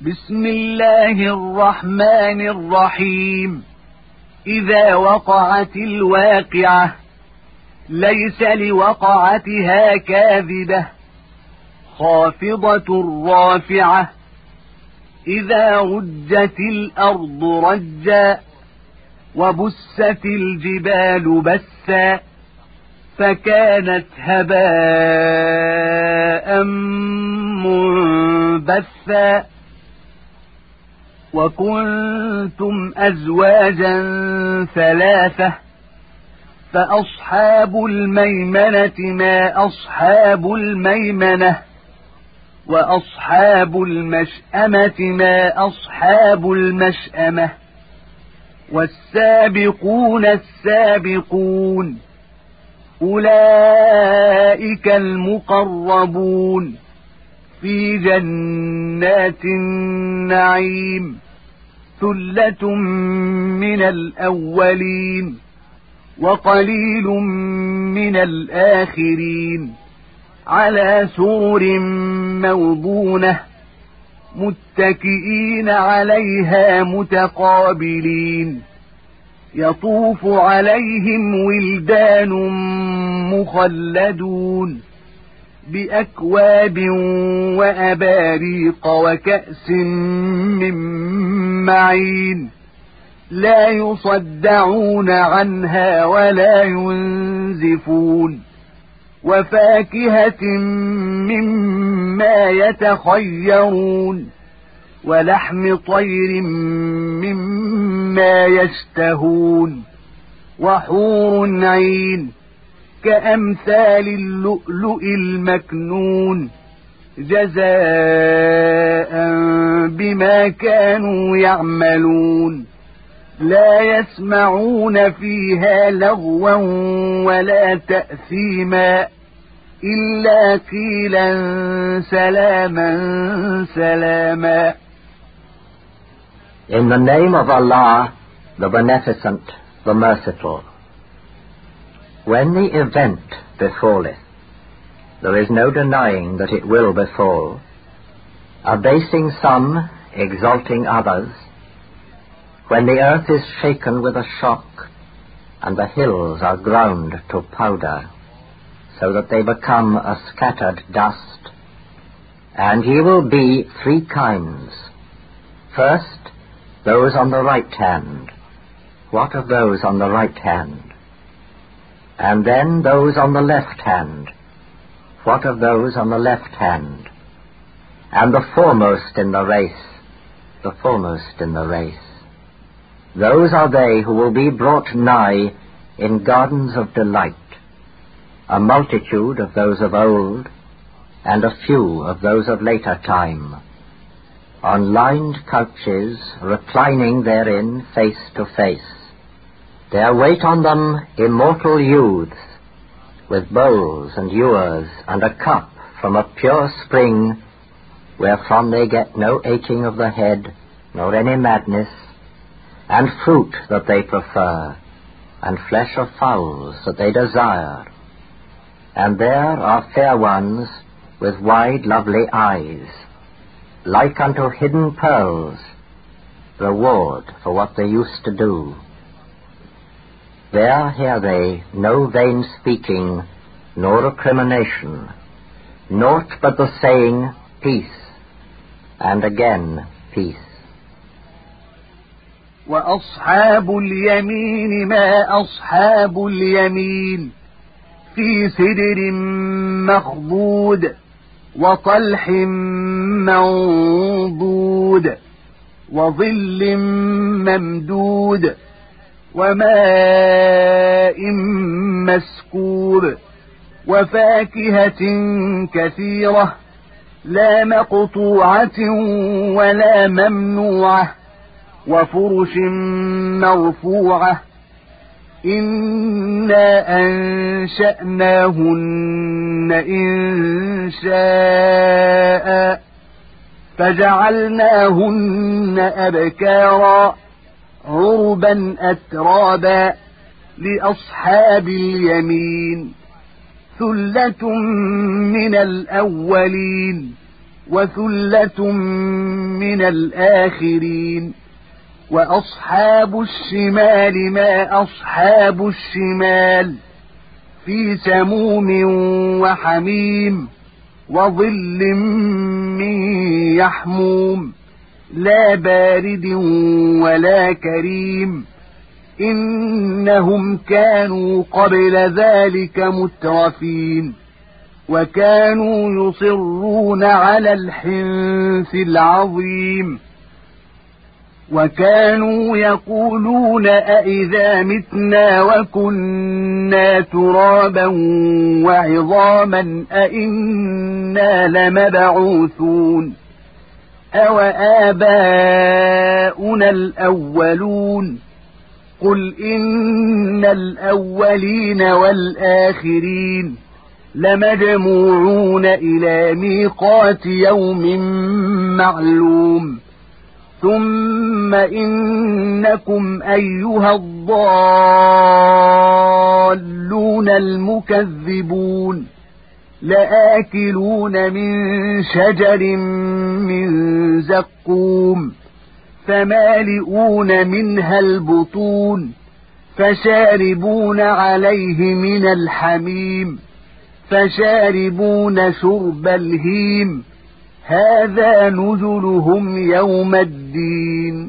بسم الله الرحمن الرحيم. إذا وقعت الواقعة ليس لوقعتها كاذبة خافضة رافعة. إذا رجت الأرض رجا وبست الجبال بسا فكانت هباء منبثا. وكنتم أزواجا ثلاثة فأصحاب الميمنة ما أصحاب الميمنة وأصحاب المشأمة ما أصحاب المشأمة. والسابقون السابقون أولئك المقربون في جنات النعيم ثلة من الأولين وقليل من الآخرين على سرر موضونة متكئين عليها متقابلين. يطوف عليهم ولدان مخلدون بأكواب وأباريق وكأس من معين لا يصدعون عنها ولا ينزفون. وفاكهة مما يتخيرون ولحم طير مما يشتهون وحور عين كأمثال اللؤلؤ المكنون جزاء بما كانوا يعملون. لا يسمعون فيها لغوا ولا تأثيما إلا قيلا سلاما سلاما. In the name of Allah, the Beneficent, the Merciful. When the event befalleth, there is no denying that it will befall, abasing some, exalting others, when the earth is shaken with a shock, and the hills are ground to powder, so that they become a scattered dust. And ye will be three kinds. First, those on the right hand. What of those on the right hand? And then those on the left hand. What of those on the left hand? And the foremost in the race, the foremost in the race. Those are they who will be brought nigh in gardens of delight, a multitude of those of old, and a few of those of later time, on lined couches, reclining therein face to face. There wait on them immortal youths, with bowls and ewers, and a cup from a pure spring, wherefrom they get no aching of the head, nor any madness, and fruit that they prefer, and flesh of fowls that they desire. And there are fair ones with wide lovely eyes, like unto hidden pearls, reward for what they used to do. There hear they no vain speaking, nor recrimination, naught but the saying, peace, and again peace. وأصحاب اليمين ما أصحاب اليمين في سدر مخضود وطلح منضود وظل ممدود وماء مسكوب وفاكهة كثيرة لا مقطوعة ولا ممنوعة وفرش مرفوعة. إنا أنشأناهن إنشاء فجعلناهن أبكارا عربا أترابا لأصحاب اليمين ثلة من الأولين وثلة من الآخرين وأصحاب الشمال ما أصحاب الشمال في سموم وحميم وظل من يحموم لا بارد ولا كريم إنهم كانوا قبل ذلك مترفين وكانوا يصرون على الحنث العظيم وكانوا يقولون أئذا متنا وكنا ترابا وعظاما أئنا لمبعوثون أو آباؤنا الأولون قل إن الأولين والآخرين لمجموعون إلى ميقات يوم معلوم ثم إنكم أيها الضالون المكذبون لآكلون من شجر من زقوم فمالئون منها البطون فشاربون عليه من الحميم فشاربون شرب الهيم هذا نزلهم يوم الدين.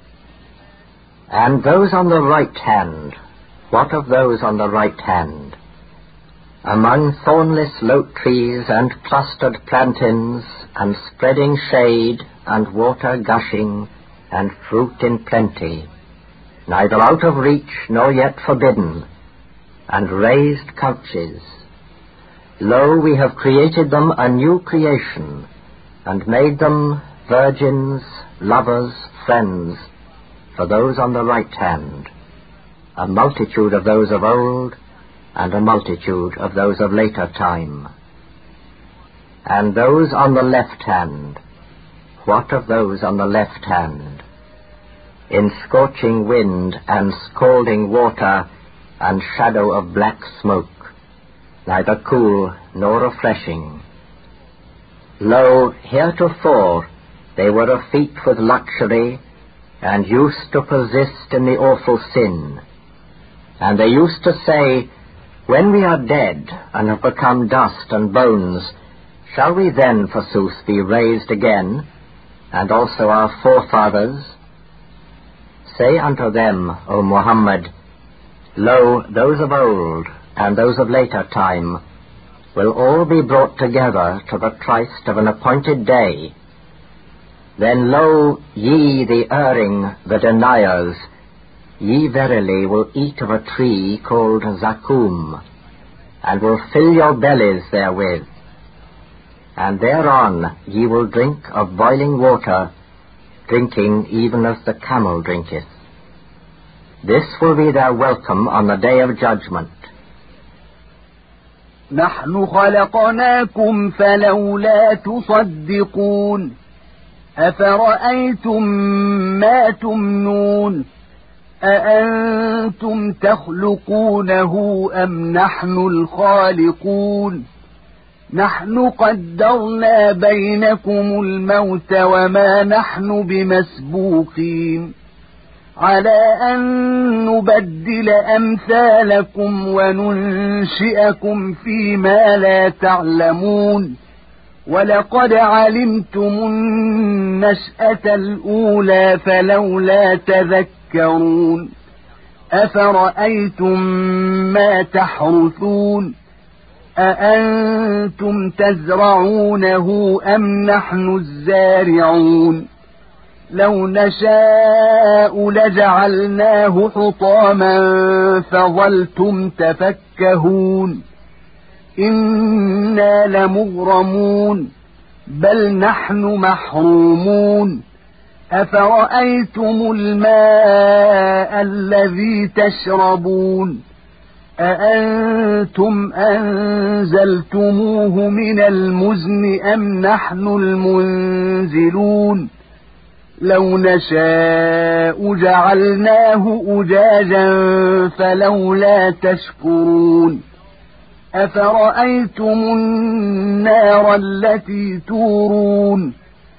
And those on the right hand, what of those on the right hand? Among thornless lote trees and clustered plantains, and spreading shade, and water gushing, and fruit in plenty, neither out of reach nor yet forbidden, and raised couches. Lo, we have created them a new creation, and made them virgins, lovers, friends, for those on the right hand, a multitude of those of old, and a multitude of those of later time. And those on the left hand, what of those on the left hand? In scorching wind and scalding water and shadow of black smoke, neither cool nor refreshing. Lo, heretofore they were effete with luxury, and used to persist in the awful sin. And they used to say, when we are dead and have become dust and bones, shall we then forsooth be raised again, and also our forefathers? Say unto them, O Muhammad, lo, those of old and those of later time will all be brought together to the tryst of an appointed day. Then lo, ye the erring, the deniers, ye verily will eat of a tree called Zakum, and will fill your bellies therewith. And thereon ye will drink of boiling water, drinking even as the camel drinketh. This will be their welcome on the day of judgment. نحن خلقناكم فلولا تصدقون أفرأيتم ما تمنون أأنتم تخلقونه أم نحن الخالقون نحن قدرنا بينكم الموت وما نحن بمسبوقين على أن نبدل أمثالكم وننشئكم فيما لا تعلمون ولقد علمتم النشأة الأولى فلولا تذكرون أفرأيتم ما تحرثون أأنتم تزرعونه أم نحن الزارعون لو نشاء لجعلناه حطاما فظلتم تفكهون إنا لمغرمون بل نحن محرومون أفرأيتم الماء الذي تشربون أأنتم أنزلتموه من المزن أم نحن المنزلون لو نشاء جعلناه أجاجا فلولا تشكرون أفرأيتم النار التي تورون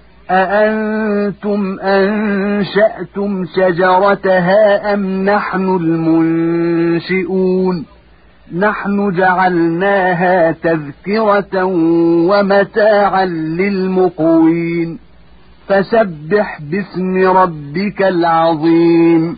أأنتم أنشأتم شجرتها أم نحن المنشئون نحن جعلناها تذكرة ومتاعا للمقوين فسبح باسم ربك العظيم.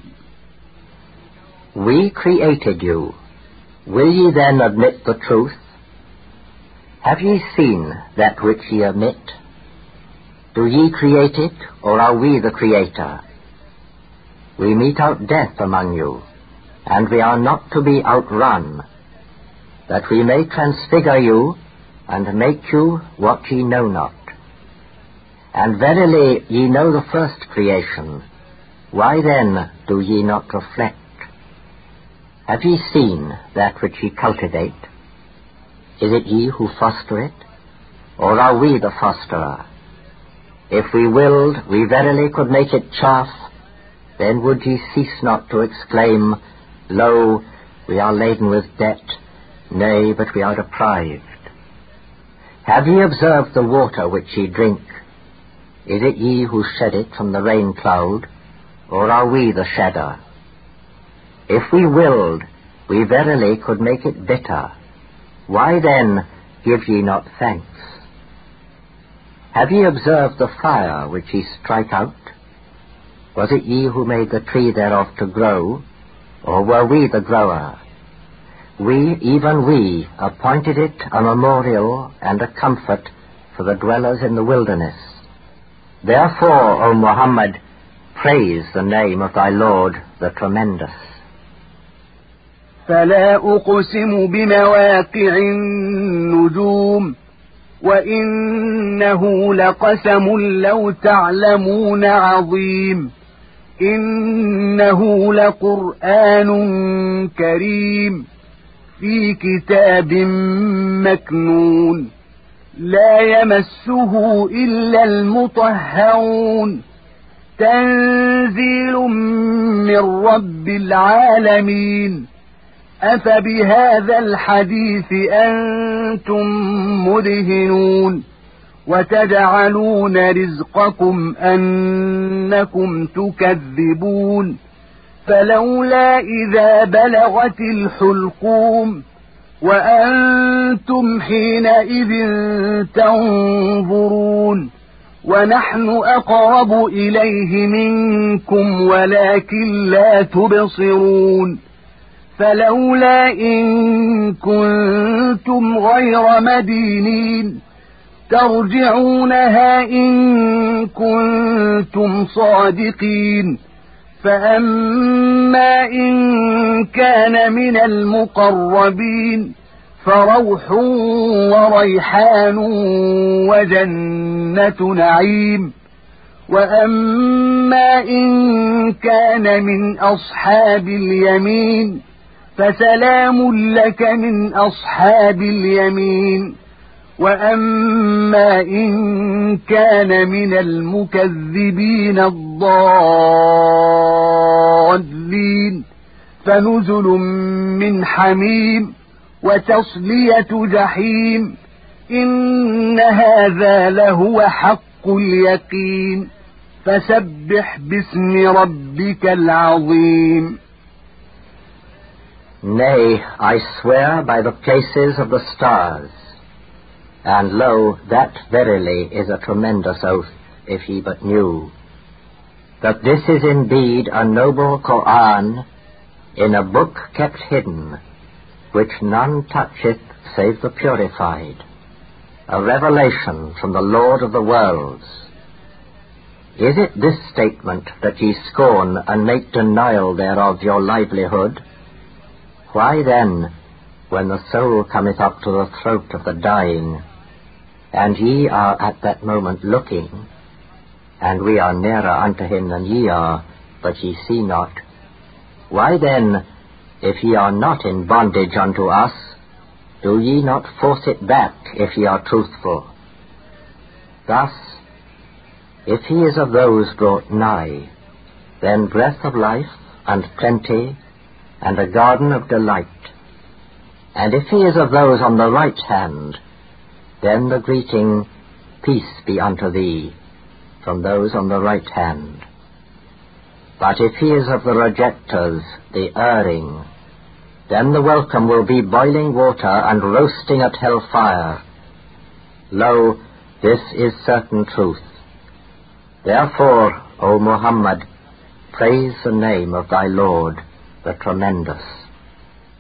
We created you. Will ye then admit the truth? Have ye seen that which ye omit? Do ye create it, or are we the creator? We mete out death among you, and we are not to be outrun, that we may transfigure you, and make you what ye know not. And verily ye know the first creation. Why then do ye not reflect? Have ye seen that which ye cultivate? Is it ye who foster it, or are we the fosterer? If we willed, we verily could make it chaff, then would ye cease not to exclaim, Lo, we are laden with debt, nay, but we are deprived. Have ye observed the water which ye drink? Is it ye who shed it from the rain cloud, or are we the shedder? If we willed, we verily could make it bitter. Why then give ye not thanks? Have ye observed the fire which ye strike out? Was it ye who made the tree thereof to grow, or were we the grower? We, even we, appointed it a memorial and a comfort for the dwellers in the wilderness. Therefore, O Muhammad, praise the name of thy Lord, the Tremendous. فلا أقسم بمواقع النجوم وإنه لقسم لو تعلمون عظيم إنه لقرآن كريم في كتاب مكنون لا يمسه إلا المطهرون تنزيل من رب العالمين أفبهذا الحديث أنتم مدهنون وتجعلون رزقكم أنكم تكذبون فلولا إذا بلغت الحلقوم وأنتم حينئذ تنظرون ونحن أقرب إليه منكم ولكن لا تبصرون فلولا إن كنتم غير مدينين ترجعونها إن كنتم صادقين فأما إن كان من المقربين فروح وريحان وجنة نعيم وأما إن كان من أصحاب اليمين فسلام لك من أصحاب اليمين وأما إن كان من المكذبين الضالين فنزل من حميم وتصلية جحيم إن هذا لهو حق اليقين فسبح باسم ربك العظيم. Nay, I swear by the places of the stars, and lo, that verily is a tremendous oath, if ye but knew, that this is indeed a noble Qur'an in a book kept hidden, which none toucheth save the purified, a revelation from the Lord of the worlds. Is it this statement that ye scorn and make denial thereof your livelihood? Why then, when the soul cometh up to the throat of the dying, and ye are at that moment looking, and we are nearer unto him than ye are, but ye see not, why then, if ye are not in bondage unto us, do ye not force it back if ye are truthful? Thus, if he is of those brought nigh, then breath of life and plenty and a garden of delight. And if he is of those on the right hand, then the greeting, peace be unto thee, from those on the right hand. But if he is of the rejectors, the erring, then the welcome will be boiling water and roasting at hell fire. Lo, this is certain truth. Therefore, O Muhammad, praise the name of thy Lord, the Tremendous.